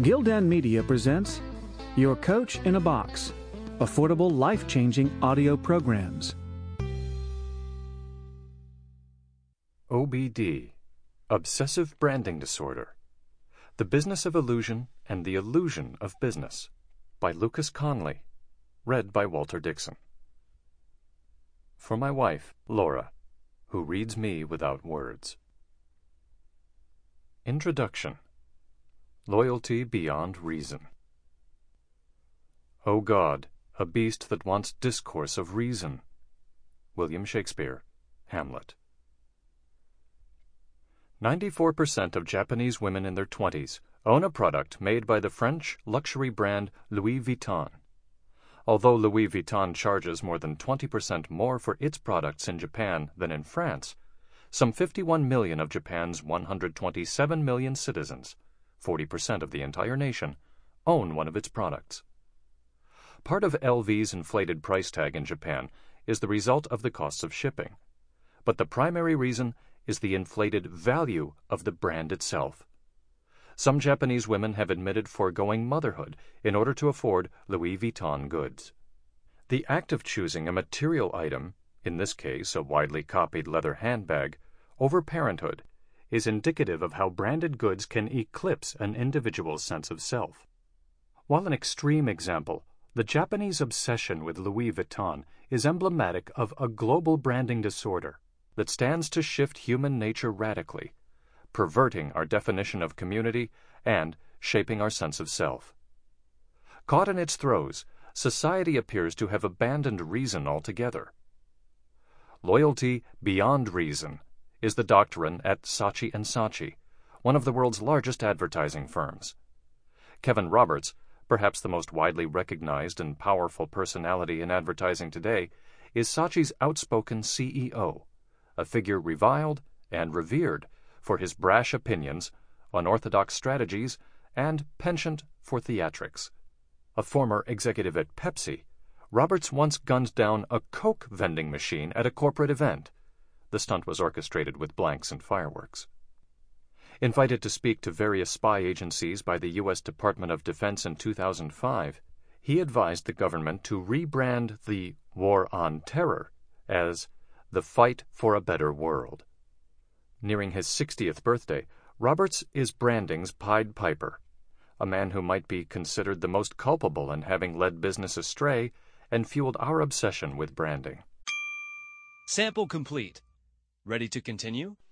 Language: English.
Gildan Media presents Your Coach in a Box, affordable, life-changing audio programs. OBD, Obsessive Branding Disorder, The Business of Illusion and the Illusion of Business, by Lucas Conley, read by Walter Dixon. For my wife, Laura, who reads me without words. Introduction. Loyalty Beyond Reason. O God, a beast that wants discourse of reason. William Shakespeare, Hamlet. 94% of Japanese women in their 20s own a product made by the French luxury brand Louis Vuitton. Although Louis Vuitton charges more than 20% more for its products in Japan than in France, some 51 million of Japan's 127 million citizens, 40% of the entire nation, own one of its products. Part of LV's inflated price tag in Japan is the result of the costs of shipping, but the primary reason is the inflated value of the brand itself. Some Japanese women have admitted foregoing motherhood in order to afford Louis Vuitton goods. The act of choosing a material item, in this case a widely copied leather handbag, over parenthood is indicative of how branded goods can eclipse an individual's sense of self. While an extreme example, the Japanese obsession with Louis Vuitton is emblematic of a global branding disorder that stands to shift human nature radically, perverting our definition of community and shaping our sense of self. Caught in its throes, society appears to have abandoned reason altogether. Loyalty beyond reason is the doctrine at Saatchi & Saatchi, one of the world's largest advertising firms. Kevin Roberts, perhaps the most widely recognized and powerful personality in advertising today, is Saatchi's outspoken CEO, a figure reviled and revered for his brash opinions, unorthodox strategies, and penchant for theatrics. A former executive at Pepsi, Roberts once gunned down a Coke vending machine at a corporate event. The stunt was orchestrated with blanks and fireworks. Invited to speak to various spy agencies by the U.S. Department of Defense in 2005, he advised the government to rebrand the War on Terror as the Fight for a Better World. Nearing his 60th birthday, Roberts is branding's Pied Piper, a man who might be considered the most culpable in having led business astray and fueled our obsession with branding. Sample complete. Ready to continue?